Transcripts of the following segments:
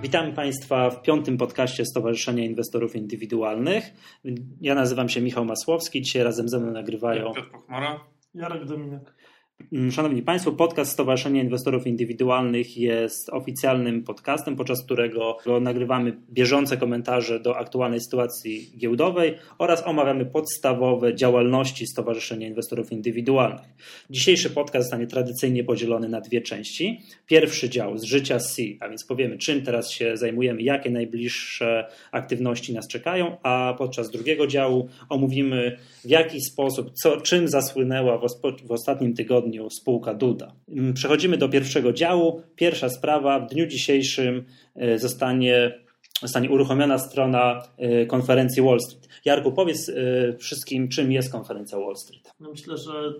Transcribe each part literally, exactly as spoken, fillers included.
Witamy Państwa w piątym podcaście Stowarzyszenia Inwestorów Indywidualnych. Ja nazywam się Michał Masłowski, dzisiaj razem ze mną nagrywają Piotr Pochmara, Jarek Dominik. Szanowni Państwo, podcast Stowarzyszenia Inwestorów Indywidualnych jest oficjalnym podcastem, podczas którego nagrywamy bieżące komentarze do aktualnej sytuacji giełdowej oraz omawiamy podstawowe działalności Stowarzyszenia Inwestorów Indywidualnych. Dzisiejszy podcast zostanie tradycyjnie podzielony na dwie części. Pierwszy dział z życia C, a więc powiemy, czym teraz się zajmujemy, jakie najbliższe aktywności nas czekają, a podczas drugiego działu omówimy, w jaki sposób, co, czym zasłynęła w, w ostatnim tygodniu spółka Duda. Przechodzimy do pierwszego działu. Pierwsza sprawa, w dniu dzisiejszym zostanie, zostanie uruchomiona strona konferencji Wall Street. Jarku, powiedz wszystkim, czym jest konferencja Wall Street. No myślę, że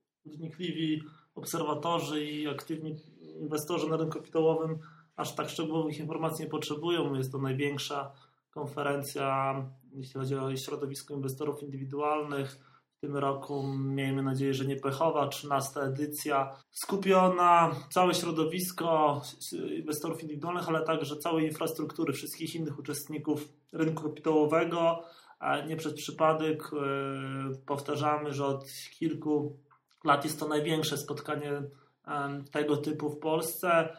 wnikliwi obserwatorzy i aktywni inwestorzy na rynku kapitałowym aż tak szczegółowych informacji nie potrzebują. Jest to największa konferencja, jeśli chodzi o środowisko inwestorów indywidualnych. W tym roku, miejmy nadzieję, że nie pechowa, trzynasta edycja, skupiona całe środowisko inwestorów indywidualnych, ale także całej infrastruktury, wszystkich innych uczestników rynku kapitałowego. Nie przez przypadek powtarzamy, że od kilku lat jest to największe spotkanie tego typu w Polsce.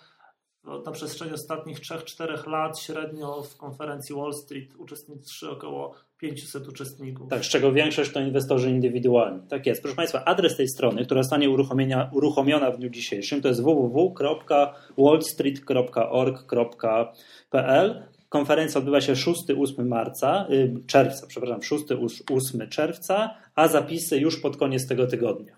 Na przestrzeni ostatnich trzech czterech lat średnio w konferencji Wall Street uczestniczy około pięćset uczestników. Tak, z czego większość to inwestorzy indywidualni. Tak jest. Proszę Państwa, adres tej strony, która zostanie uruchomiona w dniu dzisiejszym, to jest w w w kropka wallstreet kropka org kropka p l. Konferencja odbywa się szóstego do ósmego marca, czerwca, przepraszam, szóstego do ósmego czerwca, a zapisy już pod koniec tego tygodnia.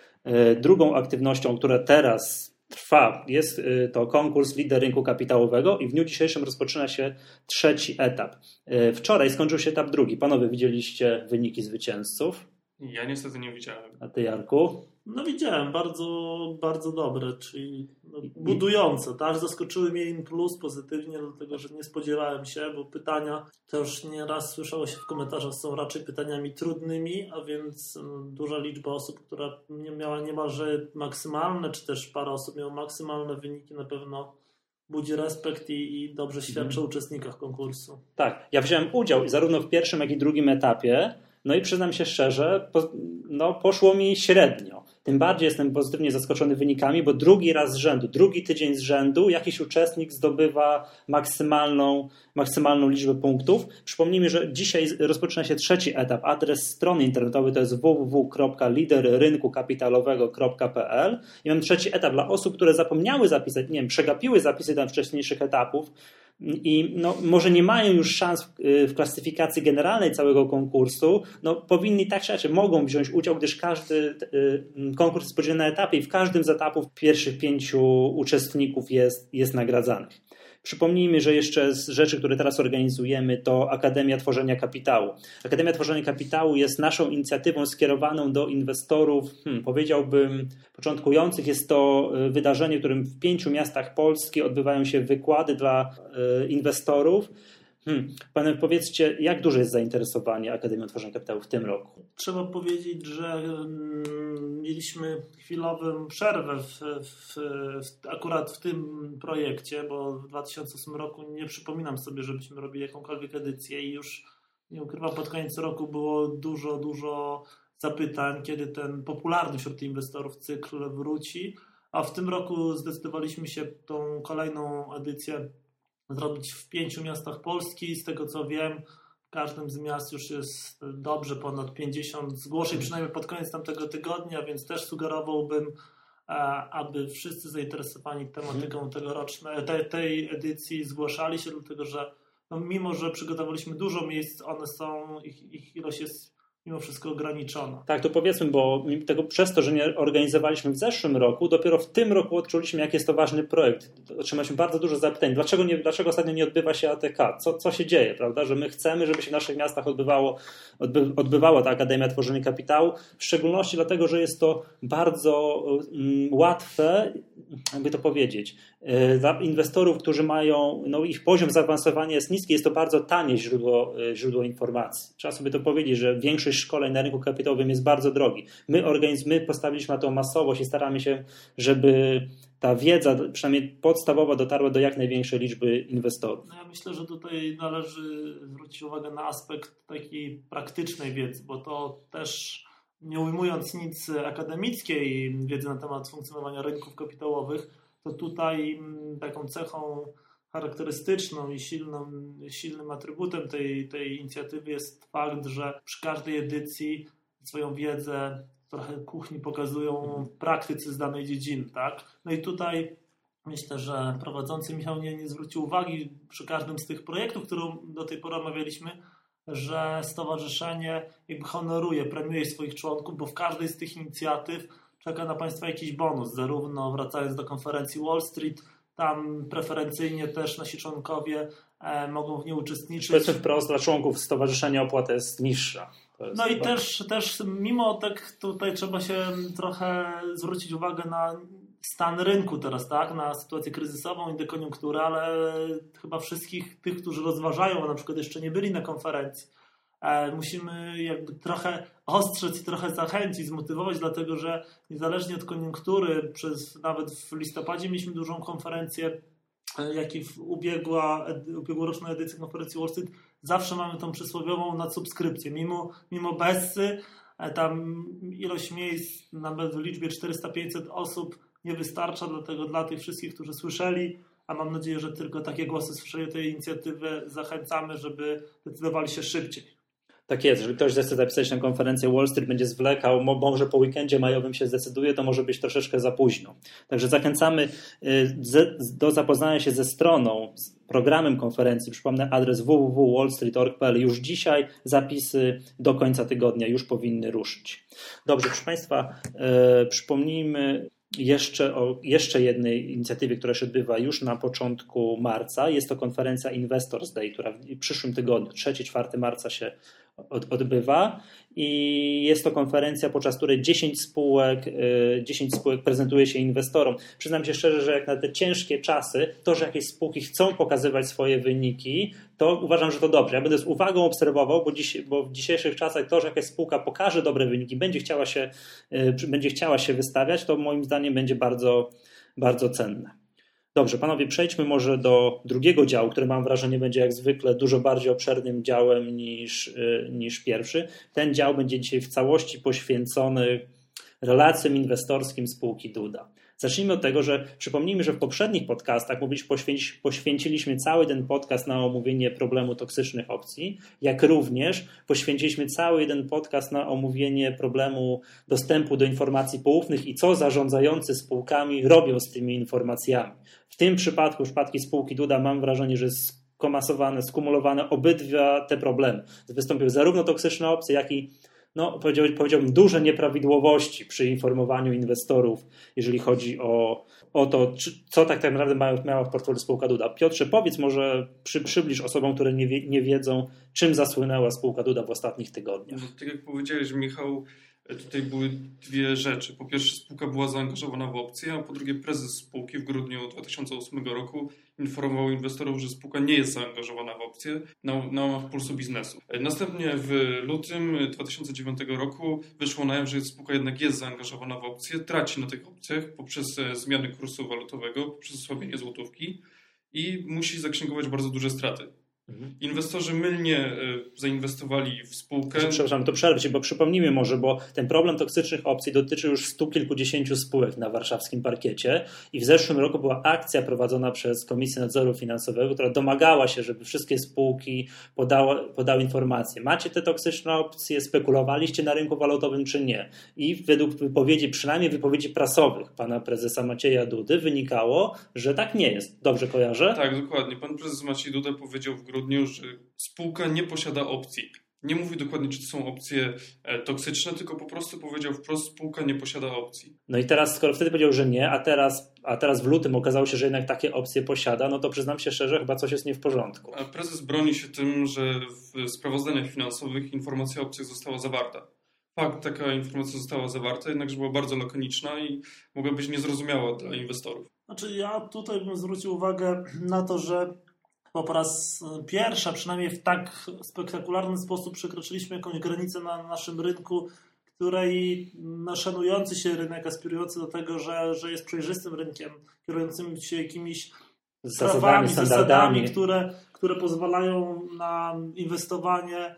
Drugą aktywnością, która teraz trwa, jest to konkurs Lider Rynku Kapitałowego i w dniu dzisiejszym rozpoczyna się trzeci etap. Wczoraj skończył się etap drugi. Panowie, widzieliście wyniki zwycięzców? Ja niestety nie widziałem. A ty, Jarku? No widziałem, bardzo, bardzo dobre, czyli no, budujące, tak? Zaskoczyły mnie in plus pozytywnie, dlatego że nie spodziewałem się, bo pytania, to już nieraz słyszało się w komentarzach, są raczej pytaniami trudnymi, a więc um, duża liczba osób, która nie miała niemalże maksymalne, czy też parę osób miało maksymalne wyniki, na pewno budzi respekt i, i dobrze świadczy o uczestnikach konkursu. Tak, ja wziąłem udział zarówno w pierwszym, jak i drugim etapie. No i przyznam się szczerze, po, no poszło mi średnio. Tym bardziej jestem pozytywnie zaskoczony wynikami, bo drugi raz z rzędu, drugi tydzień z rzędu jakiś uczestnik zdobywa maksymalną, maksymalną liczbę punktów. Przypomnijmy, że dzisiaj rozpoczyna się trzeci etap. Adres strony internetowej to jest w w w kropka lider rynku kapitalowego kropka p l i mam trzeci etap dla osób, które zapomniały zapisać, nie wiem, przegapiły zapisy tam wcześniejszych etapów i no, może nie mają już szans w, w klasyfikacji generalnej całego konkursu, no powinni tak czy inaczej, mogą wziąć udział, gdyż każdy y, konkurs jest podzielony na etapy i w każdym z etapów pierwszych pięciu uczestników jest, jest nagradzanych. Przypomnijmy, że jeszcze z rzeczy, które teraz organizujemy, to Akademia Tworzenia Kapitału. Akademia Tworzenia Kapitału jest naszą inicjatywą skierowaną do inwestorów, hmm, powiedziałbym, początkujących. Jest to wydarzenie, w którym w pięciu miastach Polski odbywają się wykłady dla y, inwestorów. Hmm. Panie, powiedzcie, jak duże jest zainteresowanie Akademią Tworzenia Kapitału w tym roku? Trzeba powiedzieć, że mm, mieliśmy chwilową przerwę w, w, w, akurat w tym projekcie, bo w dwa tysiące ósmym roku nie przypominam sobie, żebyśmy robili jakąkolwiek edycję i już, nie ukrywam, pod koniec roku było dużo, dużo zapytań, kiedy ten popularny wśród inwestorów cykl wróci, a w tym roku zdecydowaliśmy się tą kolejną edycję zrobić w pięciu miastach Polski. Z tego co wiem, w każdym z miast już jest dobrze ponad pięćdziesiąt zgłoszeń, przynajmniej pod koniec tamtego tygodnia, więc też sugerowałbym, aby wszyscy zainteresowani tematyką tegorocznej, tej, tej edycji zgłaszali się, dlatego że no, mimo, że przygotowaliśmy dużo miejsc, one są, ich, ich ilość jest mimo wszystko ograniczona. Tak, to powiedzmy, bo tego, przez to, że nie organizowaliśmy w zeszłym roku, dopiero w tym roku odczuliśmy, jak jest to ważny projekt. Otrzymaliśmy bardzo dużo zapytań. Dlaczego, nie, dlaczego ostatnio nie odbywa się A T K? Co, co się dzieje, prawda? Że my chcemy, żeby się w naszych miastach odbywało, odby, odbywała ta Akademia Tworzenia Kapitału, w szczególności dlatego, że jest to bardzo um, łatwe jakby to powiedzieć, dla inwestorów, którzy mają, no ich poziom zaawansowania jest niski, jest to bardzo tanie źródło, źródło informacji. Trzeba sobie to powiedzieć, że większość szkoleń na rynku kapitałowym jest bardzo drogi. My, organizm, my postawiliśmy na tą masowość i staramy się, żeby ta wiedza, przynajmniej podstawowa, dotarła do jak największej liczby inwestorów. No ja myślę, że tutaj należy zwrócić uwagę na aspekt takiej praktycznej wiedzy, bo to też, nie ujmując nic akademickiej wiedzy na temat funkcjonowania rynków kapitałowych, to tutaj taką cechą charakterystyczną i silną, silnym atrybutem tej, tej inicjatywy jest fakt, że przy każdej edycji swoją wiedzę, trochę kuchni pokazują w praktyce z danej dziedziny. Tak? No i tutaj myślę, że prowadzący Michał nie, nie zwrócił uwagi przy każdym z tych projektów, które do tej pory omawialiśmy, że stowarzyszenie jakby honoruje, premiuje swoich członków, bo w każdej z tych inicjatyw czeka na Państwa jakiś bonus, zarówno wracając do konferencji Wall Street, tam preferencyjnie też nasi członkowie e, mogą w niej uczestniczyć. Powiedzmy wprost, dla członków stowarzyszenia opłata jest niższa. Jest no i też, też mimo tak tutaj trzeba się trochę zwrócić uwagę na stan rynku teraz, tak, na sytuację kryzysową i dekoniunkturę, ale chyba wszystkich tych, którzy rozważają, a na przykład jeszcze nie byli na konferencji, musimy jakby trochę ostrzec i trochę zachęcić, zmotywować, dlatego że niezależnie od koniunktury, przez nawet w listopadzie mieliśmy dużą konferencję, jak i w ubiegła, ubiegłoroczna edycja konferencji Wall Street, zawsze mamy tą przysłowiową nadsubskrypcję. Mimo, mimo Bessy, tam ilość miejsc nawet w liczbie czterysta pięćset osób nie wystarcza, dlatego dla tych wszystkich, którzy słyszeli, a mam nadzieję, że tylko takie głosy słyszeli tej inicjatywy, zachęcamy, żeby decydowali się szybciej. Tak jest, jeżeli ktoś zechce zapisać na konferencję Wall Street, będzie zwlekał, może po weekendzie majowym się zdecyduje, to może być troszeczkę za późno. Także zachęcamy do zapoznania się ze stroną, z programem konferencji. Przypomnę adres w w w kropka wall street kropka org kropka p l. Już dzisiaj zapisy do końca tygodnia już powinny ruszyć. Dobrze, proszę Państwa, e, przypomnijmy jeszcze o jeszcze jednej inicjatywie, która się odbywa już na początku marca. Jest to konferencja Investors Day, która w przyszłym tygodniu, trzeciego do czwartego marca się od, odbywa i jest to konferencja, podczas której dziesięć spółek, dziesięć spółek prezentuje się inwestorom. Przyznam się szczerze, że jak na te ciężkie czasy, to, że jakieś spółki chcą pokazywać swoje wyniki, to uważam, że to dobrze. Ja będę z uwagą obserwował, bo, dziś, bo w dzisiejszych czasach to, że jakaś spółka pokaże dobre wyniki, będzie chciała się, będzie chciała się wystawiać, to moim zdaniem będzie bardzo, bardzo cenne. Dobrze, panowie, przejdźmy może do drugiego działu, który mam wrażenie będzie jak zwykle dużo bardziej obszernym działem niż, niż pierwszy. Ten dział będzie dzisiaj w całości poświęcony relacjom inwestorskim spółki Duda. Zacznijmy od tego, że przypomnijmy, że w poprzednich podcastach poświęci, poświęciliśmy cały ten podcast na omówienie problemu toksycznych opcji, jak również poświęciliśmy cały jeden podcast na omówienie problemu dostępu do informacji poufnych i co zarządzający spółkami robią z tymi informacjami. W tym przypadku, w przypadku spółki Duda, mam wrażenie, że skomasowane, skumulowane obydwa te problemy. Wystąpiły zarówno toksyczne opcje, jak i no, powiedziałbym, duże nieprawidłowości przy informowaniu inwestorów, jeżeli chodzi o, o to, czy, co tak naprawdę mają, miała w portfelu spółka Duda. Piotrze, powiedz może, przy, przybliż osobom, które nie, wie, nie wiedzą, czym zasłynęła spółka Duda w ostatnich tygodniach. No, tak jak powiedziałeś, Michał, tutaj były dwie rzeczy. Po pierwsze, spółka była zaangażowana w opcje, a po drugie prezes spółki w grudniu dwa tysiące ósmego roku informował inwestorów, że spółka nie jest zaangażowana w opcje na, na łamach Pulsu Biznesu. Następnie w lutym dwa tysiące dziewiątego roku wyszło na jaw, że spółka jednak jest zaangażowana w opcje, traci na tych opcjach poprzez zmiany kursu walutowego, poprzez osłabienie złotówki i musi zaksięgować bardzo duże straty. Inwestorzy mylnie zainwestowali w spółkę. Przepraszam, to przerwę się, bo przypomnijmy może, bo ten problem toksycznych opcji dotyczy już stu kilkudziesięciu spółek na warszawskim parkiecie i w zeszłym roku była akcja prowadzona przez Komisję Nadzoru Finansowego, która domagała się, żeby wszystkie spółki podały, podały informacje. Macie te toksyczne opcje, spekulowaliście na rynku walutowym czy nie? I według wypowiedzi, przynajmniej wypowiedzi prasowych pana prezesa Macieja Dudy wynikało, że tak nie jest. Dobrze kojarzę? Tak, dokładnie. Pan prezes Maciej Duda powiedział w grudniu, że spółka nie posiada opcji. Nie mówi dokładnie, czy to są opcje toksyczne, tylko po prostu powiedział wprost, spółka nie posiada opcji. No i teraz, skoro wtedy powiedział, że nie, a teraz, a teraz w lutym okazało się, że jednak takie opcje posiada, no to przyznam się szczerze, chyba coś jest nie w porządku. A prezes broni się tym, że w sprawozdaniach finansowych informacja o opcjach została zawarta. Fakt, taka informacja została zawarta, jednakże była bardzo lakoniczna i mogła być niezrozumiała dla inwestorów. Znaczy ja tutaj bym zwrócił uwagę na to, że po raz pierwszy, przynajmniej w tak spektakularny sposób przekroczyliśmy jakąś granicę na naszym rynku, której szanujący się rynek, aspirujący do tego, że, że jest przejrzystym rynkiem, kierującym się jakimiś zasadami, prawami, standardami, zasadami, które, które pozwalają na inwestowanie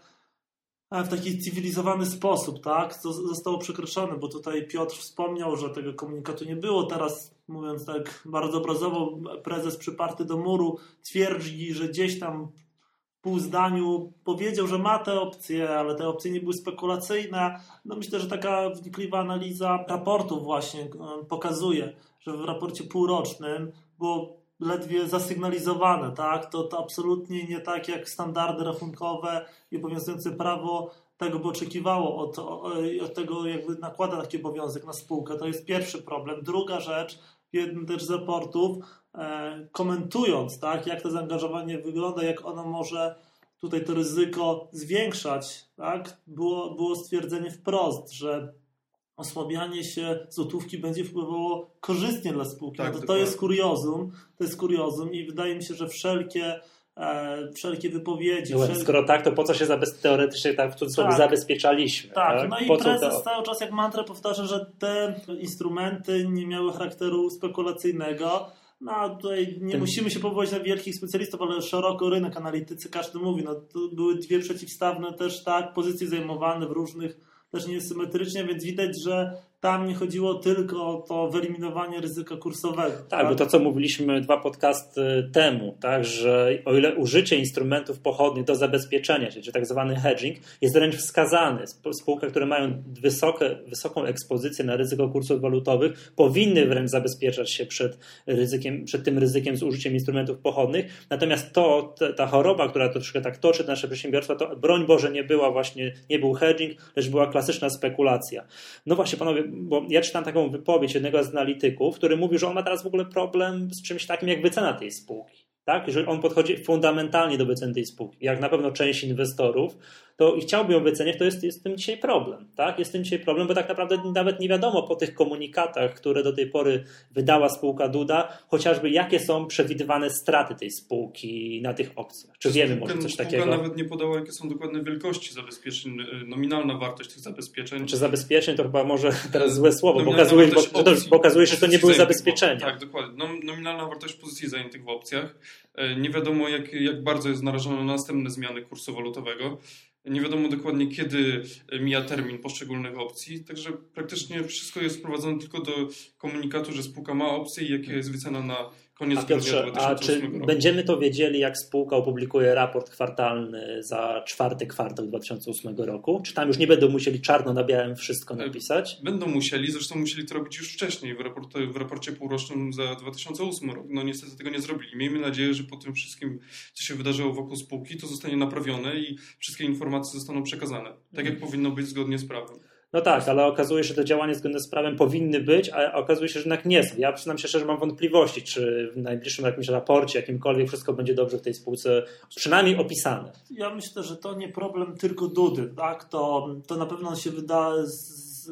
w taki cywilizowany sposób, tak? To zostało przekroczone, bo tutaj Piotr wspomniał, że tego komunikatu nie było. Teraz, mówiąc tak bardzo obrazowo, prezes przyparty do muru twierdzi, że gdzieś tam w pół zdaniu powiedział, że ma te opcje, ale te opcje nie były spekulacyjne. No myślę, że taka wnikliwa analiza raportu właśnie pokazuje, że w raporcie półrocznym było ledwie zasygnalizowane, tak? To, to absolutnie nie tak jak standardy rachunkowe i obowiązujące prawo tego by oczekiwało od, od tego, jakby nakłada taki obowiązek na spółkę. To jest pierwszy problem. Druga rzecz, w jednym też z raportów, e, komentując, tak, jak to zaangażowanie wygląda, jak ono może tutaj to ryzyko zwiększać, tak, było, było stwierdzenie wprost, że osłabianie się złotówki będzie wpływało korzystnie dla spółki. Tak, no to, to jest kuriozum, to jest kuriozum i wydaje mi się, że wszelkie, e, wszelkie wypowiedzi... No, wszelkie... Skoro tak, to po co się zabez... teoretycznie tak w cudzysłowie tak, zabezpieczaliśmy? Tak, tak? no i po prezes to... cały czas jak mantrę powtarza, że te instrumenty nie miały charakteru spekulacyjnego. No tutaj nie Ten... musimy się powołać na wielkich specjalistów, ale szeroko rynek, analitycy, każdy mówi, no to były dwie przeciwstawne też tak pozycje zajmowane w różnych też niesymetrycznie, więc widać, że tam nie chodziło tylko o to wyeliminowanie ryzyka kursowego. Tak, tak, bo to co mówiliśmy dwa podcasty temu, tak, że o ile użycie instrumentów pochodnych do zabezpieczenia się, czy tak zwany hedging, jest wręcz wskazany, spółki, które mają wysokie, wysoką ekspozycję na ryzyko kursów walutowych, powinny wręcz zabezpieczać się przed ryzykiem, przed tym ryzykiem z użyciem instrumentów pochodnych, natomiast to, ta choroba, która troszkę tak toczy nasze przedsiębiorstwa, to broń Boże nie była właśnie, nie był hedging, lecz była klasyczna spekulacja. No właśnie panowie, bo ja czytam taką wypowiedź jednego z analityków, który mówi, że on ma teraz w ogóle problem z czymś takim jak wycena tej spółki. Tak? Że on podchodzi fundamentalnie do wyceny tej spółki. Jak na pewno część inwestorów, to i chciałby ją wycenić, to jest, jest z tym dzisiaj problem. Tak? Jest z tym dzisiaj problem, bo tak naprawdę nawet nie wiadomo po tych komunikatach, które do tej pory wydała spółka Duda, chociażby jakie są przewidywane straty tej spółki na tych opcjach. Czy wiemy może coś takiego? Spółka nawet nie podała, jakie są dokładne wielkości zabezpieczeń, nominalna wartość tych zabezpieczeń. Czy zabezpieczeń to chyba może teraz złe słowo, bo okazuje, bo, to pokazuje, że to nie były zabezpieczenia. Tak, dokładnie. Nominalna wartość pozycji zajętych w opcjach. Nie wiadomo, jak, jak bardzo jest narażona na następne zmiany kursu walutowego. Nie wiadomo dokładnie, kiedy mija termin poszczególnych opcji, także praktycznie wszystko jest sprowadzone tylko do komunikatu, że spółka ma opcje i jaka jest wycena na koniec grudnia dwa tysiące ósmego A czy roku. Będziemy to wiedzieli, jak spółka opublikuje raport kwartalny za czwarty kwartał dwa tysiące ósmego roku? Czy tam już nie będą musieli czarno na białym wszystko napisać? Będą musieli, zresztą musieli to robić już wcześniej, w raporcie, w raporcie półrocznym za dwa tysiące ósmy rok. No niestety tego nie zrobili. Miejmy nadzieję, że po tym wszystkim, co się wydarzyło wokół spółki, to zostanie naprawione i wszystkie informacje zostaną przekazane, tak jak powinno być zgodnie z prawem. No tak, ale okazuje się, że te działania zgodne z prawem powinny być, a okazuje się, że jednak nie są. Ja przyznam się szczerze, mam wątpliwości, czy w najbliższym jakimś raporcie, jakimkolwiek, wszystko będzie dobrze w tej spółce przynajmniej opisane. Ja myślę, że to nie problem tylko Dudy, tak? To, to na pewno się wyda, z,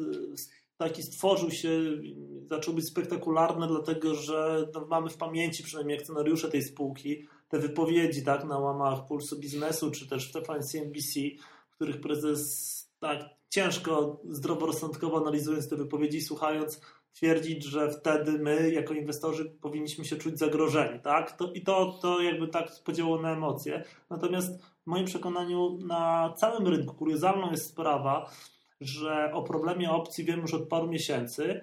z, taki stworzył się, zaczął być spektakularny, dlatego że no, mamy w pamięci przynajmniej akcjonariusze tej spółki, te wypowiedzi, tak, na łamach Pulsu Biznesu, czy też w T V N C N B C, w których prezes tak ciężko, zdroworozsądkowo analizując te wypowiedzi, słuchając, twierdzić, że wtedy my, jako inwestorzy, powinniśmy się czuć zagrożeni, tak? To, I to, to jakby tak podziało na emocje. Natomiast w moim przekonaniu na całym rynku kuriozalną jest sprawa, że o problemie opcji wiemy już od paru miesięcy,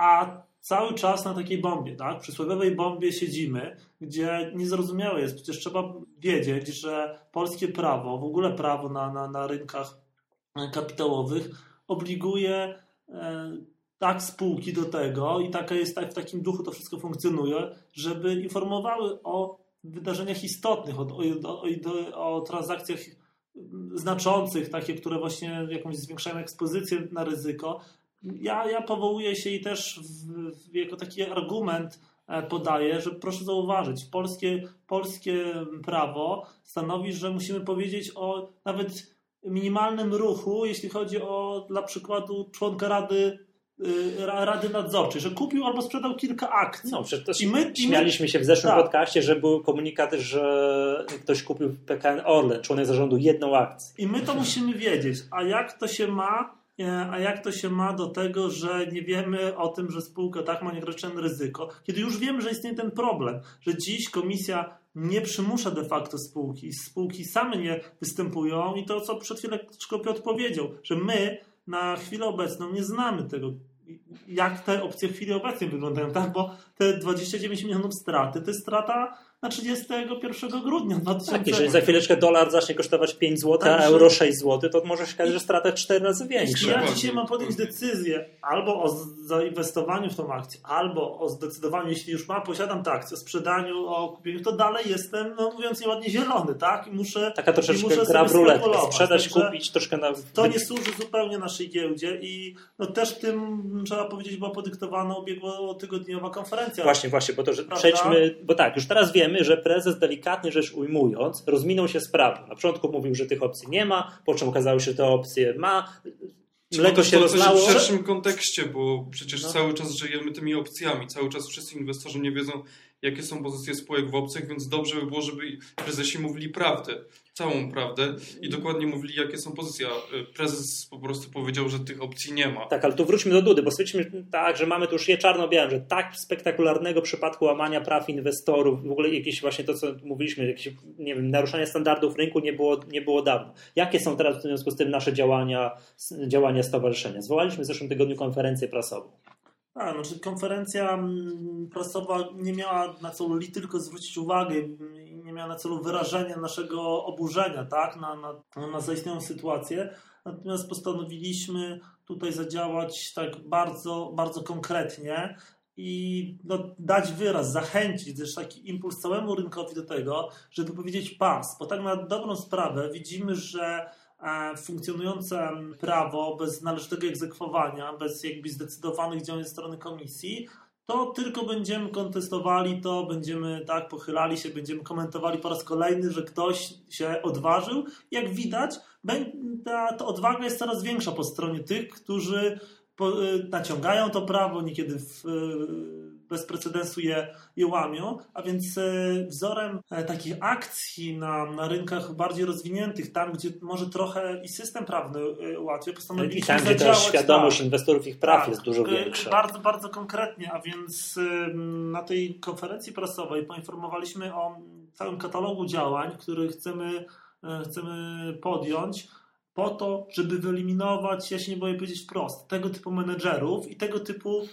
a cały czas na takiej bombie, tak? Przysłowiowej bombie siedzimy, gdzie niezrozumiałe jest. Przecież trzeba wiedzieć, że polskie prawo, w ogóle prawo na, na, na rynkach kapitałowych obliguje e, tak spółki do tego i taka jest, tak, w takim duchu to wszystko funkcjonuje, żeby informowały o wydarzeniach istotnych, o, o, o, o transakcjach znaczących, takie, które właśnie jakąś zwiększają ekspozycję na ryzyko. Ja, ja powołuję się i też w, w, jako taki argument podaję, że proszę zauważyć, polskie, polskie prawo stanowi, że musimy powiedzieć o nawet minimalnym ruchu, jeśli chodzi o dla przykładu członka Rady Rady Nadzorczej, że kupił albo sprzedał kilka akcji. No, przecież I my, śmialiśmy się w zeszłym tak. podcaście, że był komunikat, że ktoś kupił w P K N Orlen, członek zarządu, jedną akcję. I my to musimy wiedzieć. A jak to się ma, a jak to się ma do tego, że nie wiemy o tym, że spółka tak ma nieograniczone ryzyko, kiedy już wiemy, że istnieje ten problem, że dziś komisja nie przymusza de facto spółki, spółki same nie występują i to, co przed chwilą Piotr powiedział, że my na chwilę obecną nie znamy tego, jak te opcje w chwili obecnej wyglądają, tak? Bo te dwadzieścia dziewięć milionów straty to jest strata na trzydziestego pierwszego grudnia dwa tysiące. Tak, jeżeli za chwileczkę dolar zacznie kosztować pięć złotych, tak, a euro sześć złotych, to może się okazać, że strata cztery razy większa. Ja dzisiaj mam podjąć decyzję albo o zainwestowaniu w tą akcję, albo o zdecydowaniu, jeśli już mam, posiadam tę akcję, o sprzedaniu, o kupieniu, to dalej jestem, no mówiąc nieładnie, zielony, tak? I muszę Taka troszeczkę muszę gra w ruletkę, sprzedać, także kupić, troszkę na... To nie służy zupełnie naszej giełdzie i no też tym, trzeba powiedzieć, była podyktowana ubiegłotygodniowa konferencja. Właśnie, właśnie, bo to, że przejdźmy, bo tak, już teraz wiemy, że prezes delikatnie rzecz ujmując, rozminął się z prawdą. Na początku mówił, że tych opcji nie ma, po czym okazało się, że te opcje ma. Mleko się rozlało. W szerszym kontekście, bo przecież no. cały czas żyjemy tymi opcjami. Cały czas wszyscy inwestorzy nie wiedzą, jakie są pozycje spółek w opcjach, więc dobrze by było, żeby prezesi mówili prawdę, całą prawdę i dokładnie mówili, jakie są pozycje. Prezes po prostu powiedział, że tych opcji nie ma. Tak, ale tu wróćmy do Dudy, bo stwierdziliśmy tak, że mamy tu już je czarno-białe, że tak spektakularnego przypadku łamania praw inwestorów, w ogóle jakieś właśnie to, co mówiliśmy, jakieś, nie wiem, naruszania standardów rynku nie było, nie było dawno. Jakie są teraz w związku z tym nasze działania, działania stowarzyszenia? Zwołaliśmy w zeszłym tygodniu konferencję prasową. A, znaczy konferencja prasowa nie miała na celu li tylko zwrócić uwagę, nie miała na celu wyrażenia naszego oburzenia, tak, na, na, na zaistniałą sytuację, natomiast postanowiliśmy tutaj zadziałać tak bardzo, bardzo konkretnie i no, dać wyraz, zachęcić, też taki impuls całemu rynkowi do tego, żeby powiedzieć pas, bo tak na dobrą sprawę widzimy, że funkcjonujące prawo bez należytego egzekwowania, bez jakby zdecydowanych działań ze strony komisji, to tylko będziemy kontestowali, to będziemy tak pochylali się, będziemy komentowali po raz kolejny, że ktoś się odważył. Jak widać, ta, ta odwaga jest coraz większa po stronie tych, którzy po, naciągają to prawo, niekiedy w, bez precedensu je, je łamią, a więc wzorem takich akcji na, na rynkach bardziej rozwiniętych, tam gdzie może trochę i system prawny łatwiej, postanowiliśmy I tam, gdzie też świadomość tak, inwestorów ich praw tak, jest dużo większa. Bardzo, bardzo konkretnie, a więc na tej konferencji prasowej poinformowaliśmy o całym katalogu działań, które chcemy, chcemy podjąć po to, żeby wyeliminować, ja się nie boję powiedzieć wprost, tego typu menedżerów i tego typu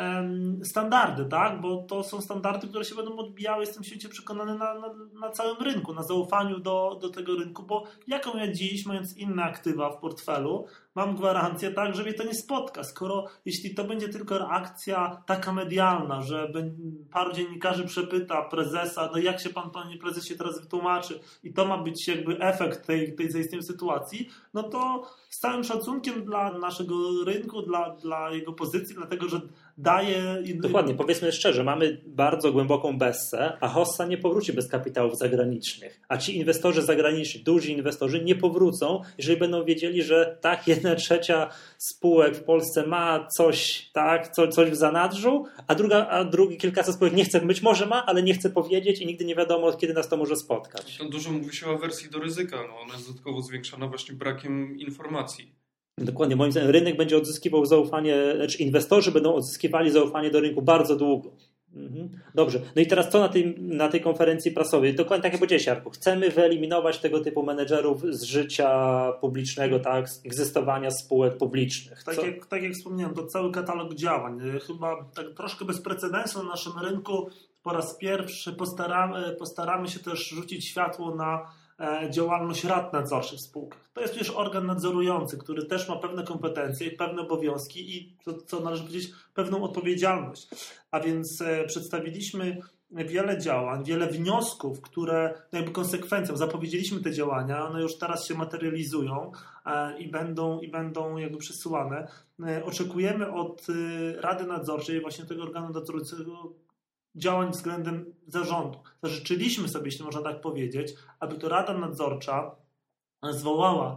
standardy, tak? Bo to są standardy, które się będą odbijały, jestem świecie przekonany, na, na, na całym rynku, na zaufaniu do, do tego rynku, bo jaką ja dziś, mając inne aktywa w portfelu, mam gwarancję, tak, że mnie to nie spotka, skoro jeśli to będzie tylko reakcja taka medialna, że paru dziennikarzy przepyta prezesa, no jak się pan, panie prezesie, teraz wytłumaczy i to ma być jakby efekt tej, tej zaistniałej sytuacji, no to z całym szacunkiem dla naszego rynku, dla, dla jego pozycji, dlatego, że daje... Dokładnie, powiedzmy szczerze, mamy bardzo głęboką bessę, a Hossa nie powróci bez kapitałów zagranicznych, a ci inwestorzy zagraniczni, duzi inwestorzy nie powrócą, jeżeli będą wiedzieli, że tak, jedna trzecia spółek w Polsce ma coś, tak, co, coś w zanadrzu, a druga, a drugi kilkaset spółek nie chce, być może ma, ale nie chce powiedzieć i nigdy nie wiadomo, kiedy nas to może spotkać. To dużo mówi się o awersji do ryzyka, no ona jest dodatkowo zwiększana właśnie brakiem informacji. Dokładnie, moim zdaniem rynek będzie odzyskiwał zaufanie, znaczy inwestorzy będą odzyskiwali zaufanie do rynku bardzo długo. Mhm. Dobrze, no i teraz co na tej, na tej konferencji prasowej? Dokładnie tak jak powiedziałeś, Jarku, chcemy wyeliminować tego typu menedżerów z życia publicznego, tak, z egzystowania spółek publicznych. Tak jak, tak jak wspomniałem, to cały katalog działań. Chyba tak troszkę bez precedensu na naszym rynku po raz pierwszy postaramy, postaramy się też rzucić światło na działalność rad nadzorczych w spółkach. To jest przecież organ nadzorujący, który też ma pewne kompetencje i pewne obowiązki i, to, co należy powiedzieć, pewną odpowiedzialność. A więc e, przedstawiliśmy wiele działań, wiele wniosków, które jakby konsekwencją, zapowiedzieliśmy te działania, one już teraz się materializują e, i będą, i będą jakby przesyłane. E, oczekujemy od e, Rady Nadzorczej, właśnie tego organu nadzorującego, działań względem zarządu. Zażyczyliśmy sobie, jeśli można tak powiedzieć, aby to Rada Nadzorcza zwołała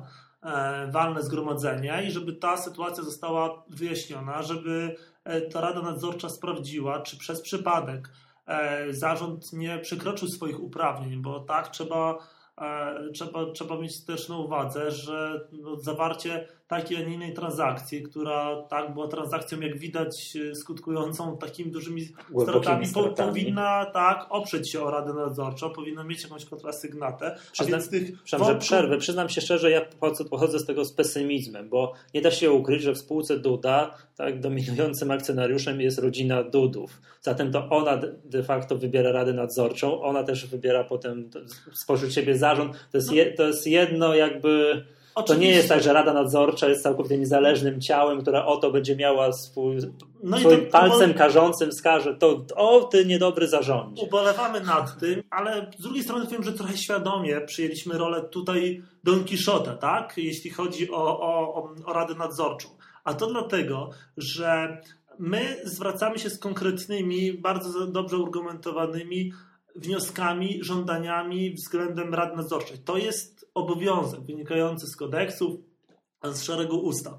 walne zgromadzenie i żeby ta sytuacja została wyjaśniona, żeby ta Rada Nadzorcza sprawdziła, czy przez przypadek zarząd nie przekroczył swoich uprawnień, bo tak trzeba, trzeba, trzeba mieć też na uwadze, że no, zawarcie takiej, a nie innej transakcji, która tak była transakcją, jak widać, skutkującą takimi dużymi stratami, po, powinna tak oprzeć się o Radę Nadzorczą, powinna mieć jakąś kontrasygnatę. Przyznam, a tych wątków... że przerwę. Przyznam się szczerze, ja pochodzę, pochodzę z tego z pesymizmem, bo nie da się ukryć, że w spółce Duda tak, dominującym akcjonariuszem jest rodzina Dudów. Zatem to ona de facto wybiera Radę Nadzorczą, ona też wybiera potem spośród siebie zarząd. To jest, je, to jest jedno jakby... Oczywiście. To nie jest tak, że Rada Nadzorcza jest całkowicie niezależnym ciałem, która oto będzie miała swój, no swoim to, palcem to, karzącym wskaże, to o, ty niedobry zarządzie. Ubolewamy nad tym, ale z drugiej strony wiem, że trochę świadomie przyjęliśmy rolę tutaj Don Quixota, tak? Jeśli chodzi o, o, o Radę Nadzorczą. A to dlatego, że my zwracamy się z konkretnymi, bardzo dobrze uargumentowanymi wnioskami, żądaniami względem Rady Nadzorczej. To jest obowiązek wynikający z kodeksów, z szeregu ustaw.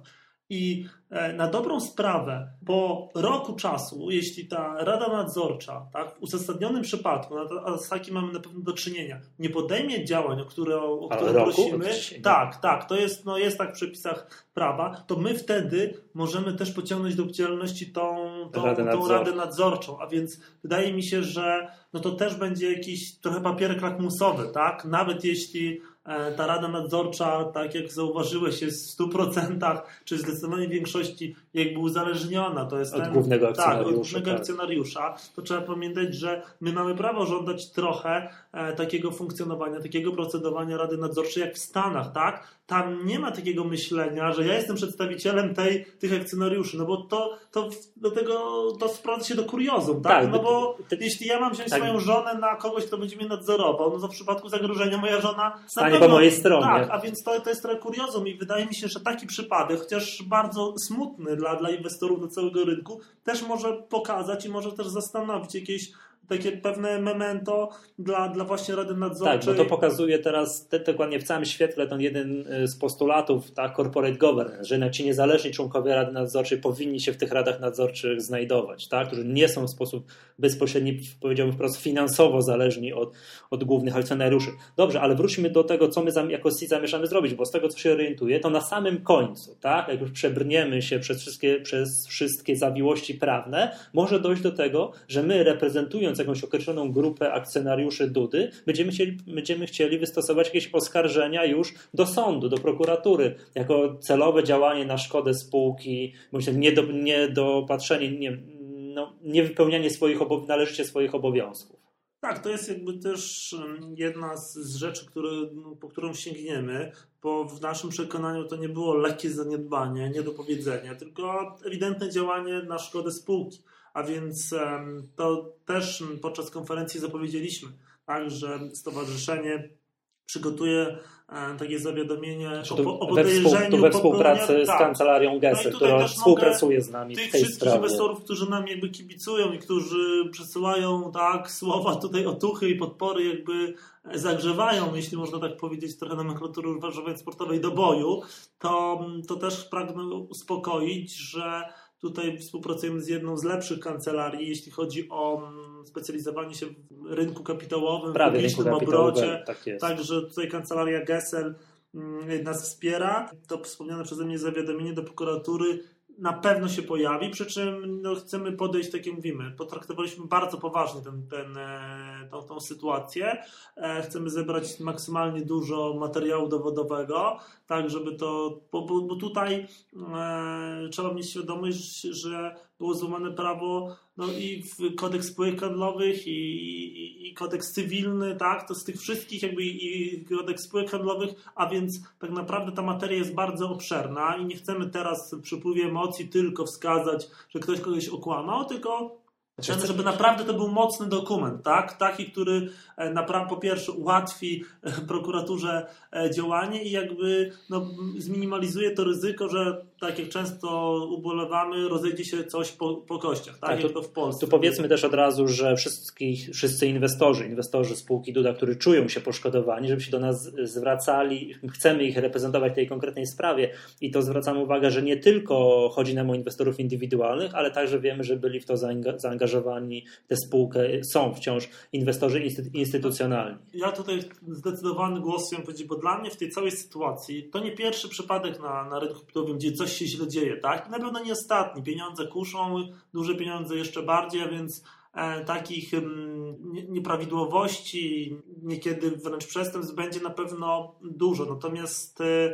I na dobrą sprawę, po roku czasu, jeśli ta Rada Nadzorcza, tak, w uzasadnionym przypadku, a z takim mamy na pewno do czynienia, nie podejmie działań, o które, o które prosimy, tak, tak, to jest, no jest tak w przepisach prawa, to my wtedy możemy też pociągnąć do odpowiedzialności tą, tą, Radę, tą Radę Nadzorczą, a więc wydaje mi się, że no to też będzie jakiś trochę papierek lakmusowy, tak, nawet jeśli ta Rada Nadzorcza, tak jak zauważyłeś, jest w stu procentach, czy zdecydowanej większości jakby uzależniona. To jest od ten, głównego akcjonariusza. Tak, od głównego tak. akcjonariusza. To trzeba pamiętać, że my mamy prawo żądać trochę e, takiego funkcjonowania, takiego procedowania Rady Nadzorczej jak w Stanach, tak? Tam nie ma takiego myślenia, że ja jestem przedstawicielem tej, tych akcjonariuszy, no bo to, to do tego to sprowadza się do kuriozum, tak? tak no bo ty, jeśli ja mam wziąć tak. swoją żonę na kogoś, kto będzie mnie nadzorował, no to w przypadku zagrożenia moja żona stanie po mojej stronie. Tak, a więc to, to jest trochę kuriozum i wydaje mi się, że taki przypadek, chociaż bardzo smutny dla, dla inwestorów do całego rynku, też może pokazać i może też zastanowić jakieś takie pewne memento dla, dla właśnie Rady Nadzorczej. Tak, bo to pokazuje teraz te, dokładnie w całym świetle ten jeden z postulatów, tak, corporate governance, że jednak ci niezależni członkowie Rady Nadzorczej powinni się w tych radach nadzorczych znajdować, tak, którzy nie są w sposób bezpośredni, powiedziałbym wprost, finansowo zależni od, od głównych akcjonariuszy. Dobrze, ale wróćmy do tego, co my jako S I zamierzamy zrobić, bo z tego, co się orientuję, to na samym końcu, tak, jak już przebrniemy się przez wszystkie, przez wszystkie zawiłości prawne, może dojść do tego, że my reprezentując jakąś określoną grupę akcjonariuszy Dudy, będziemy chcieli, będziemy chcieli wystosować jakieś oskarżenia już do sądu, do prokuratury, jako celowe działanie na szkodę spółki, bądź niedopatrzenie, nie, no, niewypełnianie swoich obow- należycie swoich obowiązków. Tak, to jest jakby też jedna z rzeczy, które, po którą sięgniemy, bo w naszym przekonaniu to nie było lekkie zaniedbanie, niedopowiedzenie, tylko ewidentne działanie na szkodę spółki. A więc to też podczas konferencji zapowiedzieliśmy, tak, że stowarzyszenie przygotuje takie zawiadomienie o, o podejrzeniu we współpracy popełnia... z kancelarią Gesell, no która współpracuje z nami w tej sprawie. Tych wszystkich inwestorów, którzy nam jakby kibicują i którzy przesyłają tak słowa tutaj otuchy i podpory, jakby zagrzewają, jeśli można tak powiedzieć, trochę nomenklatury uważowej sportowej do boju, to, to też pragnę uspokoić, że tutaj współpracujemy z jedną z lepszych kancelarii, jeśli chodzi o specjalizowanie się w rynku kapitałowym, w publicznym obrocie. Tak jest. Także tutaj kancelaria Gesell nas wspiera. To wspomniane przeze mnie zawiadomienie do prokuratury na pewno się pojawi, przy czym no, chcemy podejść, tak jak mówimy, potraktowaliśmy bardzo poważnie ten, ten, tą, tą sytuację. Chcemy zebrać maksymalnie dużo materiału dowodowego, tak żeby to, bo, bo tutaj e, trzeba mieć świadomość, że było złamane prawo, no i w kodeks spółek handlowych i, i, i kodeks cywilny, tak, to z tych wszystkich jakby i kodeks spółek handlowych, a więc tak naprawdę ta materia jest bardzo obszerna i nie chcemy teraz w przypływie emocji tylko wskazać, że ktoś kogoś okłamał, tylko Chcemy, żeby naprawdę to był mocny dokument, tak? Taki, który naprawdę po pierwsze ułatwi prokuraturze działanie i jakby no, zminimalizuje to ryzyko, że tak jak często ubolewamy, rozejdzie się coś po, po kościach, tak? tak jak to w Polsce. Tu powiedzmy też od razu, że wszystkich, wszyscy inwestorzy, inwestorzy spółki Duda, którzy czują się poszkodowani, żeby się do nas zwracali, chcemy ich reprezentować w tej konkretnej sprawie i to zwracamy uwagę, że nie tylko chodzi nam o inwestorów indywidualnych, ale także wiemy, że byli w to zaangażowani, w tę spółkę są wciąż inwestorzy instytucjonalni. Ja tutaj zdecydowany głos chciałem powiedzieć, bo dla mnie w tej całej sytuacji to nie pierwszy przypadek na, na rynku kapitałowym, gdzie coś się źle dzieje, tak? I na pewno nie ostatni. Pieniądze kuszą, duże pieniądze jeszcze bardziej, a więc e, takich m, nieprawidłowości, niekiedy wręcz przestępstw będzie na pewno dużo. Natomiast e,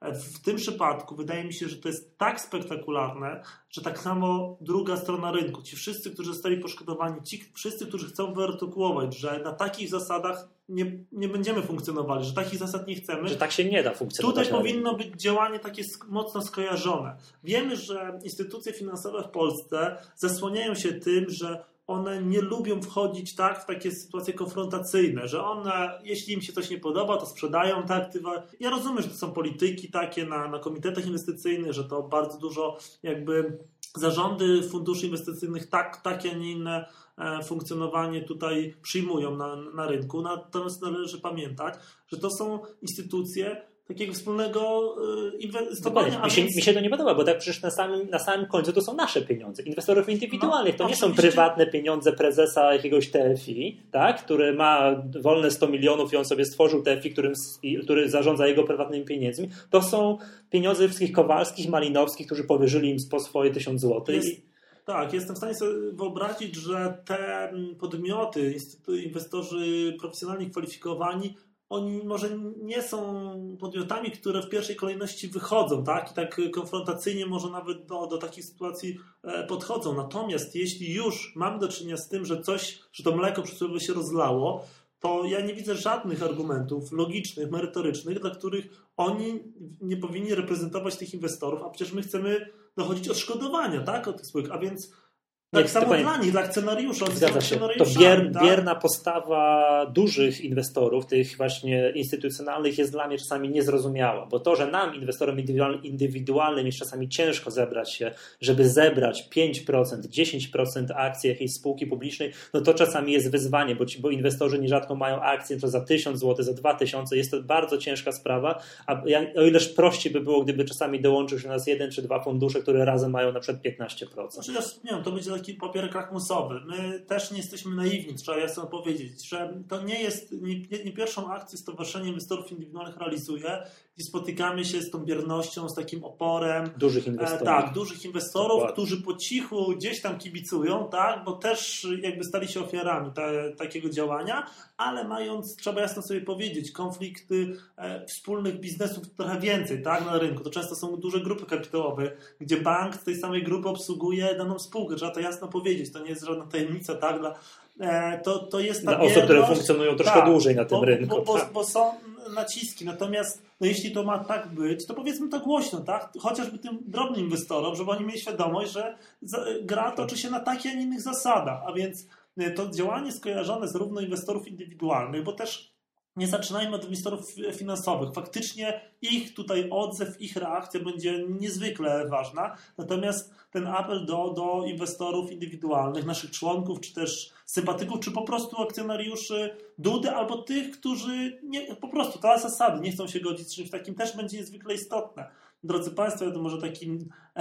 w tym przypadku wydaje mi się, że to jest tak spektakularne, że tak samo druga strona rynku, ci wszyscy, którzy zostali poszkodowani, ci wszyscy, którzy chcą wyartykułować, że na takich zasadach nie, nie będziemy funkcjonowali, że takich zasad nie chcemy. Że tak się nie da funkcjonować. Tutaj powinno być działanie takie mocno skojarzone. Wiemy, że instytucje finansowe w Polsce zasłaniają się tym, że one nie lubią wchodzić tak w takie sytuacje konfrontacyjne, że one, jeśli im się coś nie podoba, to sprzedają te aktywa. Ja rozumiem, że to są polityki takie na, na komitetach inwestycyjnych, że to bardzo dużo jakby zarządy funduszy inwestycyjnych tak, takie, a nie inne e, funkcjonowanie tutaj przyjmują na, na rynku. Natomiast należy pamiętać, że to są instytucje takiego wspólnego inwestowania. Mi się, więc... mi się to nie podoba, bo tak przecież na samym, na samym końcu to są nasze pieniądze, inwestorów indywidualnych. To no, nie są prywatne pieniądze prezesa jakiegoś T F I, tak, który ma wolne sto milionów i on sobie stworzył T F I, którym, który zarządza jego prywatnymi pieniędzmi. To są pieniądze wszystkich Kowalskich, Malinowskich, którzy powierzyli im po swoje tysiąc złotych. Jest... I... Tak, jestem w stanie sobie wyobrazić, że te podmioty, inwestorzy profesjonalnie kwalifikowani, oni może nie są podmiotami, które w pierwszej kolejności wychodzą, tak? I tak konfrontacyjnie może nawet do, do takich sytuacji podchodzą. Natomiast jeśli już mamy do czynienia z tym, że coś, że to mleko przysłowiowo się rozlało, to ja nie widzę żadnych argumentów logicznych, merytorycznych, dla których oni nie powinni reprezentować tych inwestorów, a przecież my chcemy dochodzić odszkodowania, tak? Od tych spółek, a więc tak nie, samo panie, dla nich, dla akcjonariuszy. Zgadza się. To bier, tak? bierna postawa dużych inwestorów, tych właśnie instytucjonalnych, jest dla mnie czasami niezrozumiała, bo to, że nam, inwestorom indywidualnym, jest czasami ciężko zebrać się, żeby zebrać pięć procent, dziesięć procent akcji jakiejś spółki publicznej, no to czasami jest wyzwanie, bo, ci, bo inwestorzy nierzadko mają akcje to za tysiąc złotych, za dwa tysiące, jest to bardzo ciężka sprawa, a o ileż prościej by było, gdyby czasami dołączył się do nas jeden czy dwa fundusze, które razem mają na przykład piętnaście procent. Znaczy, ja, nie, to będzie taki papierek lakmusowy. My też nie jesteśmy naiwni, trzeba jasno powiedzieć, że to nie jest, nie, nie pierwszą akcję Stowarzyszenie Inwestorów Indywidualnych realizuje, gdzie spotykamy się z tą biernością, z takim oporem. Dużych inwestorów. E, tak, dużych inwestorów, Dokładnie. Którzy po cichu gdzieś tam kibicują, tak, bo też jakby stali się ofiarami te, takiego działania, ale mając, trzeba jasno sobie powiedzieć, konflikty e, wspólnych biznesów trochę więcej, tak, na rynku. To często są duże grupy kapitałowe, gdzie bank z tej samej grupy obsługuje daną spółkę. Trzeba to jasno powiedzieć. To nie jest żadna tajemnica, tak, dla To, to jest ta dla osób, które funkcjonują troszkę tak, dłużej na tym bo, rynku. Bo, bo, tak. bo są naciski, natomiast no jeśli to ma tak być, to powiedzmy to głośno, tak? Chociażby tym drobnym inwestorom, żeby oni mieli świadomość, że gra toczy się na takich, a nie innych zasadach, a więc to działanie skojarzone zarówno inwestorów indywidualnych, bo też nie zaczynajmy od inwestorów finansowych. Faktycznie ich tutaj odzew, ich reakcja będzie niezwykle ważna. Natomiast ten apel do, do inwestorów indywidualnych, naszych członków, czy też sympatyków, czy po prostu akcjonariuszy Dudy, albo tych, którzy nie, po prostu te zasady nie chcą się godzić z czymś takim, też będzie niezwykle istotne. Drodzy Państwo, ja to może taki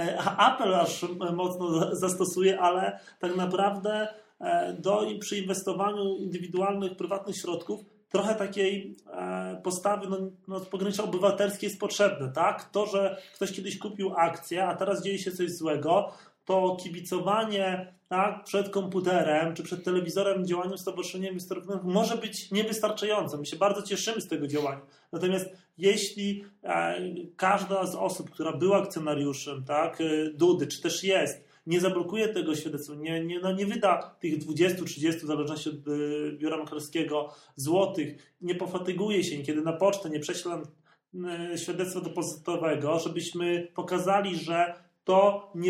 apel aż mocno zastosuję, ale tak naprawdę do, przy inwestowaniu indywidualnych, prywatnych środków trochę takiej e, postawy no, no, z pogranicza obywatelskiej jest potrzebne, tak? To, że ktoś kiedyś kupił akcję, a teraz dzieje się coś złego, to kibicowanie tak, przed komputerem czy przed telewizorem działaniem Stowarzyszenia Inwestorów może być niewystarczające. My się bardzo cieszymy z tego działania. Natomiast jeśli e, każda z osób, która była akcjonariuszem tak, e, Dudy, czy też jest, nie zablokuje tego świadectwa, nie, nie, no nie wyda tych dwudziestu trzydziestu, w zależności od y, biura maklerskiego, złotych, nie pofatyguje się, kiedy na pocztę nie prześlę y, świadectwa depozytowego, żebyśmy pokazali, że to nie,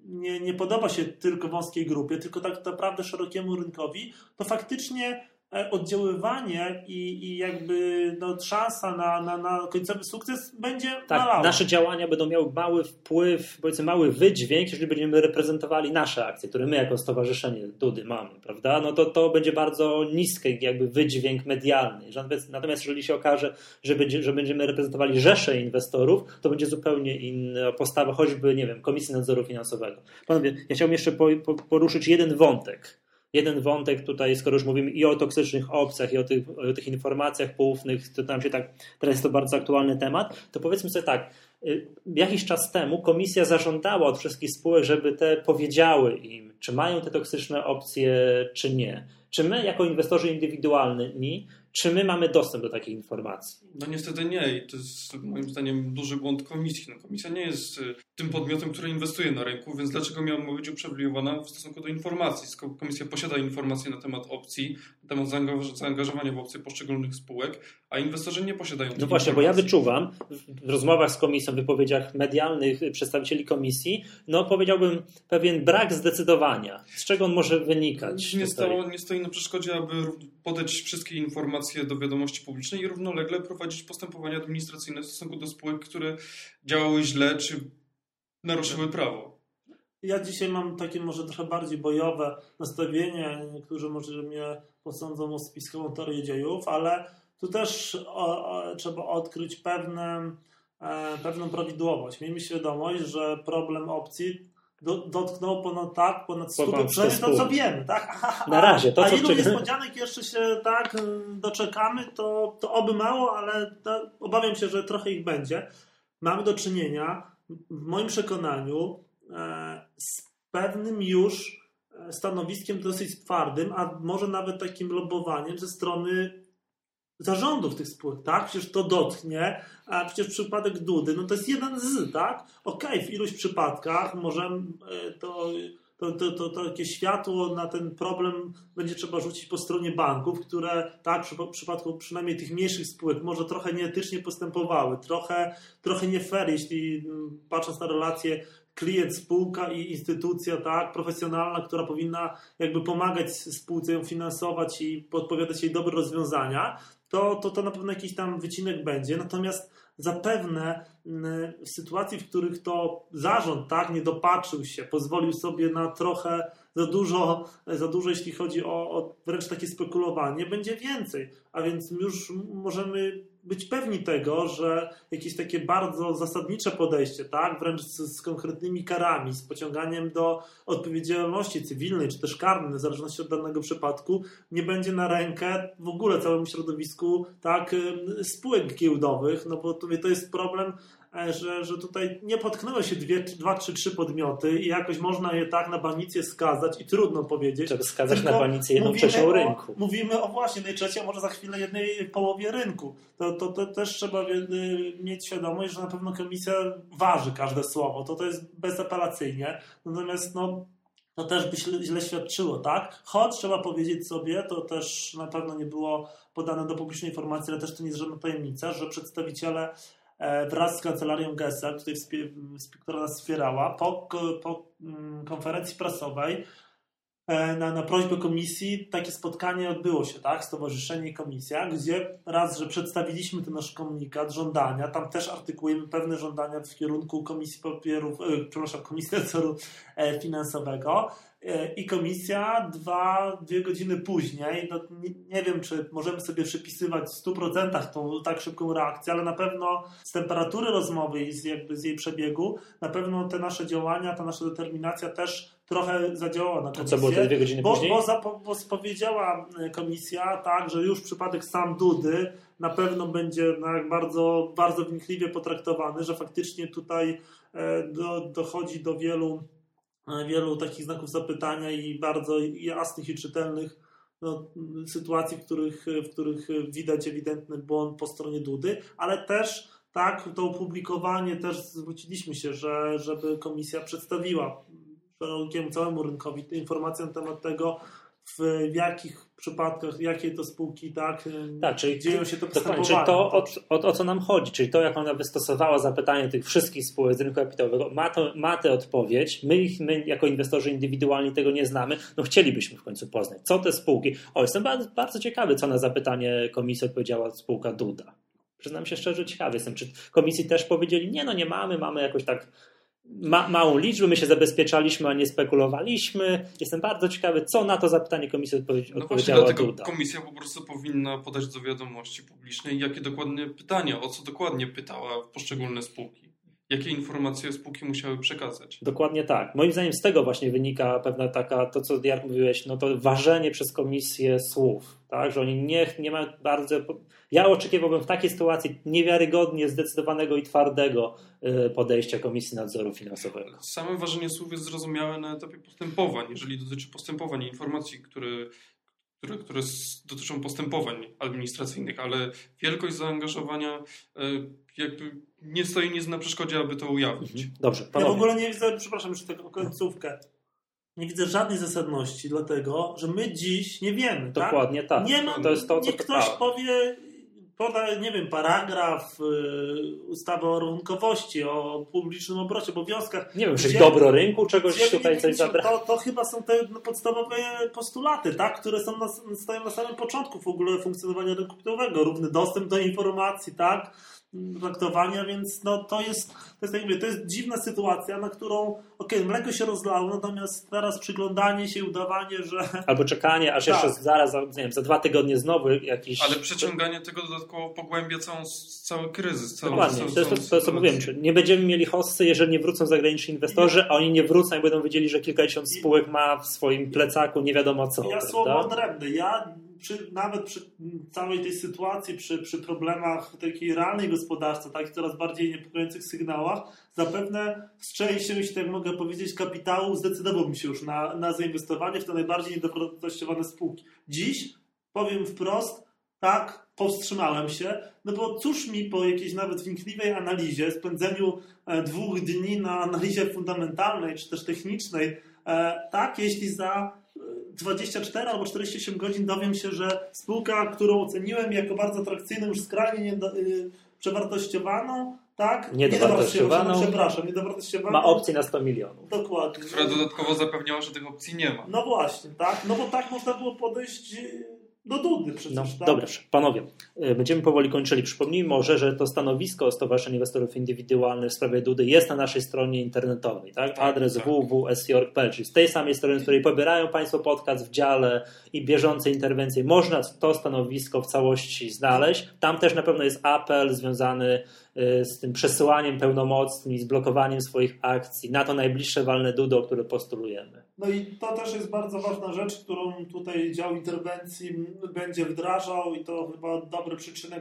nie, nie podoba się tylko wąskiej grupie, tylko tak naprawdę szerokiemu rynkowi, to faktycznie oddziaływanie i, i jakby no, szansa na, na, na końcowy sukces będzie tak, malała. Nasze działania będą miały mały wpływ, powiedzmy mały wydźwięk, jeżeli będziemy reprezentowali nasze akcje, które my jako stowarzyszenie Dudy mamy, prawda? No to to będzie bardzo niski jakby wydźwięk medialny. Natomiast jeżeli się okaże, że, będzie, że będziemy reprezentowali rzesze inwestorów, to będzie zupełnie inna postawa, choćby, nie wiem, Komisji Nadzoru Finansowego. Panowie, ja chciałbym jeszcze po, po, poruszyć jeden wątek. Jeden wątek tutaj, skoro już mówimy i o toksycznych opcjach, i o tych, o tych informacjach poufnych, to nam się tak, teraz jest to bardzo aktualny temat, to powiedzmy sobie tak, jakiś czas temu komisja zażądała od wszystkich spółek, żeby te powiedziały im, czy mają te toksyczne opcje, czy nie. Czy my jako inwestorzy indywidualni, czy my mamy dostęp do takich informacji? No niestety nie i to jest moim zdaniem duży błąd komisji. No, komisja nie jest tym podmiotem, który inwestuje na rynku, więc dlaczego miałaby być uprzywilejowana w stosunku do informacji? Skoro komisja posiada informacje na temat opcji, na temat zaangażowania w opcje poszczególnych spółek, a inwestorzy nie posiadają tych No właśnie, informacji. bo ja wyczuwam w rozmowach z komisją, w wypowiedziach medialnych przedstawicieli komisji, no powiedziałbym pewien brak zdecydowania. Z czego on może wynikać? Nie, stało, nie stoi na przeszkodzie, aby podać wszystkie informacje do wiadomości publicznej i równolegle prowadzić postępowania administracyjne w stosunku do spółek, które działały źle czy naruszyły prawo. Ja dzisiaj mam takie może trochę bardziej bojowe nastawienie. Niektórzy może mnie posądzą o spiskową teorię dziejów, ale tu też o, o, trzeba odkryć pewne, e, pewną prawidłowość. Miejmy świadomość, że problem opcji do, dotknął ponad tak, ponad stu procent to, co wiemy. Tak? A, Na razie. To, a co ilu czy... niespodzianek jeszcze się tak doczekamy, to, to oby mało, ale to, obawiam się, że trochę ich będzie. Mamy do czynienia, w moim przekonaniu, z pewnym już stanowiskiem dosyć twardym, a może nawet takim lobowaniem ze strony zarządów tych spółek, tak? Przecież to dotknie, a przecież przypadek Dudy, no to jest jeden z, tak? Okej, okay, w iluś przypadkach możemy to, to, to, to, to takie światło na ten problem będzie trzeba rzucić po stronie banków, które tak, w przypadku przynajmniej tych mniejszych spółek może trochę nieetycznie postępowały, trochę, trochę nie fair, jeśli patrząc na relacje klient, spółka i instytucja, tak, profesjonalna, która powinna jakby pomagać spółce ją finansować i podpowiadać jej dobre rozwiązania, to, to, to na pewno jakiś tam wycinek będzie. Natomiast zapewne w sytuacji, w których to zarząd tak nie dopatrzył się, pozwolił sobie na trochę za dużo, za dużo jeśli chodzi o, o wręcz takie spekulowanie, będzie więcej. A więc już możemy być pewni tego, że jakieś takie bardzo zasadnicze podejście, tak, wręcz z, z konkretnymi karami, z pociąganiem do odpowiedzialności cywilnej czy też karnej, w zależności od danego przypadku, nie będzie na rękę w ogóle całemu środowisku tak, spółek giełdowych, no bo to, to jest problem, że, że tutaj nie potknęły się dwie, dwa czy trzy podmioty i jakoś można je tak na banicję skazać i trudno powiedzieć. Trzeba skazać na banicję jedną trzecią rynku. O, mówimy o właśnie jednej trzeciej, a może za chwilę jednej połowie rynku. To, to, to też trzeba mieć świadomość, że na pewno komisja waży każde słowo. To, to jest bezapelacyjnie. Natomiast no, to też by źle, źle świadczyło, tak? Choć trzeba powiedzieć sobie, to też na pewno nie było podane do publicznej informacji, ale też to nie jest żadna tajemnica, że przedstawiciele wraz z kancelarią Gesa, tutaj, która nas wspierała, po, po konferencji prasowej na, na prośbę komisji takie spotkanie odbyło się, tak? Stowarzyszenie i komisja, gdzie raz, że przedstawiliśmy ten nasz komunikat, żądania, tam też artykułujemy pewne żądania w kierunku Komisji Papierów, e, przepraszam, Komisji Nadzoru Finansowego i komisja dwa, dwie godziny później, no nie, nie wiem, czy możemy sobie przypisywać w stu procentach tą tak szybką reakcję, ale na pewno z temperatury rozmowy i z, jakby z jej przebiegu, na pewno te nasze działania, ta nasza determinacja też trochę zadziałała na komisję. A co było te dwie godziny bo, później? Bo, zapo, bo powiedziała komisja, tak, że już przypadek sam Dudy na pewno będzie no, bardzo, bardzo wnikliwie potraktowany, że faktycznie tutaj do, dochodzi do wielu wielu takich znaków zapytania i bardzo jasnych i czytelnych no, sytuacji, w których, w których widać ewidentny błąd po stronie Dudy, ale też tak, to opublikowanie też zwróciliśmy się, że, żeby komisja przedstawiła szerokiemu całemu rynkowi informacje na temat tego, w jakich przypadkach, jakie to spółki, tak, tak czyli, dzieją się to postępowania. Czyli to, o, o, o co nam chodzi, czyli to, jak ona wystosowała zapytanie tych wszystkich spółek z rynku kapitałowego, ma, to, ma tę odpowiedź, my, ich, my jako inwestorzy indywidualni tego nie znamy, no chcielibyśmy w końcu poznać, co te spółki, o, jestem bardzo, bardzo ciekawy, co na zapytanie komisji odpowiedziała spółka Duda. Przyznam się szczerze, ciekawy jestem, czy komisji też powiedzieli, nie no nie mamy, mamy jakoś tak Ma, małą liczbę, my się zabezpieczaliśmy, a nie spekulowaliśmy. Jestem bardzo ciekawy, co na to zapytanie komisji odpowiedzi, no odpowiedziała właśnie, Duda. Komisja po prostu powinna podać do wiadomości publicznej, jakie dokładnie pytania, o co dokładnie pytała poszczególne spółki. Jakie informacje spółki musiały przekazać. Dokładnie tak. Moim zdaniem z tego właśnie wynika pewna taka, to co Jarek mówiłeś, no to ważenie przez komisję słów, tak, że oni nie, nie mają bardzo... Ja oczekiwałbym w takiej sytuacji niewiarygodnie zdecydowanego i twardego podejścia Komisji Nadzoru Finansowego. Same ważenie słów jest zrozumiałe na etapie postępowań, jeżeli dotyczy postępowań i informacji, które, które, które dotyczą postępowań administracyjnych, ale wielkość zaangażowania jakby nie stoi nic na przeszkodzie, aby to ujawnić. Dobrze, ja panowie. w ogóle nie widzę, przepraszam jeszcze taką końcówkę, nie widzę żadnej zasadności, dlatego, że my dziś nie wiemy. Dokładnie tak. tak. Nie ma, to jest to, co niech ktoś powie, poda, nie wiem, paragraf y, ustawy o rachunkowości, o publicznym obrocie, obowiązkach. Nie wiem, czy dobro rynku czegoś gdzie, tutaj nie, coś nie, zabra. to, to chyba są te podstawowe postulaty, tak, które są na, stoją na samym początku w ogóle funkcjonowania rynku kapitałowego. Równy dostęp do informacji, tak, traktowania, więc no, to jest, to jest, jak mówię, to jest dziwna sytuacja, na którą okej, okay, mleko się rozlało, natomiast teraz przyglądanie się, udawanie, że... Albo czekanie, aż tak. jeszcze zaraz, nie wiem, za dwa tygodnie znowu jakiś... Ale przeciąganie tego dodatkowo pogłębia całą, cały kryzys. Cały, Dokładnie, cały, to jest to, to, co mówiłem, czy nie będziemy mieli hossy, jeżeli nie wrócą zagraniczni inwestorzy, a oni nie wrócą i będą wiedzieli, że kilkadziesiąt spółek ma w swoim plecaku nie wiadomo co. Ja prawda? słowo odrębne, ja Przy, nawet przy całej tej sytuacji, przy, przy problemach takiej realnej gospodarce, tak, coraz bardziej niepokojących sygnałach, zapewne z częścią, jeśli tak mogę powiedzieć, kapitału zdecydowałbym się już na, na zainwestowanie w te najbardziej niedowartościowane spółki. Dziś, powiem wprost, tak, powstrzymałem się, no bo cóż mi po jakiejś nawet wnikliwej analizie, spędzeniu e, dwóch dni na analizie fundamentalnej, czy też technicznej, e, tak, jeśli za dwadzieścia cztery albo czterdzieści osiem godzin dowiem się, że spółka, którą oceniłem jako bardzo atrakcyjną, już skrajnie nie, yy, przewartościowaną, tak? Niedowartościowaną. Przepraszam, niedowartościowaną. Ma opcję na sto milionów. Dokładnie. Która dodatkowo zapewniała, że tych opcji nie ma. No właśnie, tak? No bo tak można było podejść do Dudy przecież, no, tak? Dobrze, panowie, będziemy powoli kończyli. Przypomnijmy może, że to stanowisko Stowarzyszenia Inwestorów Indywidualnych w sprawie Dudy jest na naszej stronie internetowej, tak? tak Adres tak. w w w kropka s j org kropka p l, czyli z tej samej strony, z której pobierają Państwo podcast w dziale i bieżące interwencje. Można to stanowisko w całości znaleźć. Tam też na pewno jest apel związany z tym przesyłaniem pełnomocnym i z blokowaniem swoich akcji na to najbliższe walne Dudy, o które postulujemy. No i to też jest bardzo ważna rzecz, którą tutaj dział interwencji będzie wdrażał i to chyba dobry przyczynek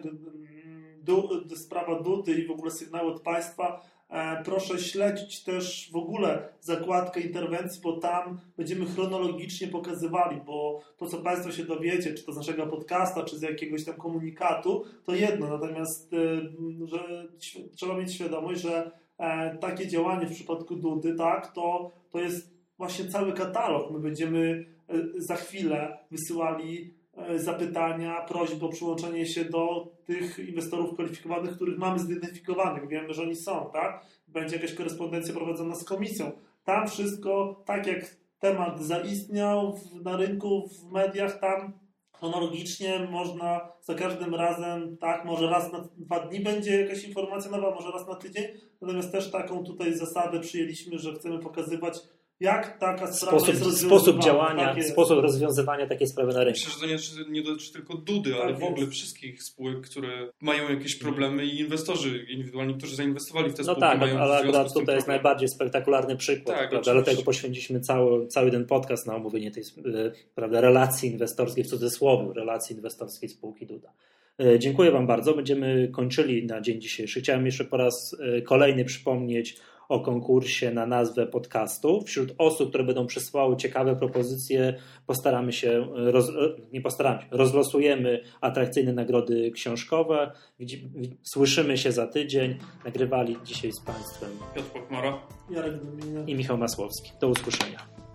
du, sprawa Dudy i w ogóle sygnał od państwa. E, proszę śledzić też w ogóle zakładkę interwencji, bo tam będziemy chronologicznie pokazywali, bo to, co Państwo się dowiecie, czy to z naszego podcasta, czy z jakiegoś tam komunikatu, to jedno, natomiast e, że trzeba mieć świadomość, że e, takie działanie w przypadku Dudy, tak, to, to jest właśnie cały katalog. My będziemy za chwilę wysyłali zapytania, prośby o przyłączenie się do tych inwestorów kwalifikowanych, których mamy zidentyfikowanych. Wiemy, że oni są, tak? Będzie jakaś korespondencja prowadzona z komisją. Tam wszystko, tak jak temat zaistniał na rynku, w mediach, tam chronologicznie można za każdym razem, tak, może raz na dwa dni będzie jakaś informacja nowa, może raz na tydzień, natomiast też taką tutaj zasadę przyjęliśmy, że chcemy pokazywać, jak taka sprawa sposób, jest rozwiązywana. Sposób działania, tak sposób rozwiązywania takiej sprawy na rynku. Myślę, że to nie, nie dotyczy tylko Dudy, tak ale jest. w ogóle wszystkich spółek, które mają jakieś problemy i inwestorzy indywidualni, którzy zainwestowali w te no spółki. tak, mają ale akurat tutaj problem. jest najbardziej spektakularny przykład, tak, prawda? Dlatego poświęciliśmy cały, cały ten podcast na omówienie tej prawda, relacji inwestorskiej, w cudzysłowie, relacji inwestorskiej spółki Duda. Dziękuję Wam bardzo. Będziemy kończyli na dzień dzisiejszy. Chciałem jeszcze po raz kolejny przypomnieć o konkursie na nazwę podcastu. Wśród osób, które będą przesyłały ciekawe propozycje, postaramy się, roz, nie postaramy się, rozlosujemy atrakcyjne nagrody książkowe. Słyszymy się za tydzień. Nagrywali dzisiaj z Państwem Piotr Pachmara, Jarek Dominik i Michał Masłowski. Do usłyszenia.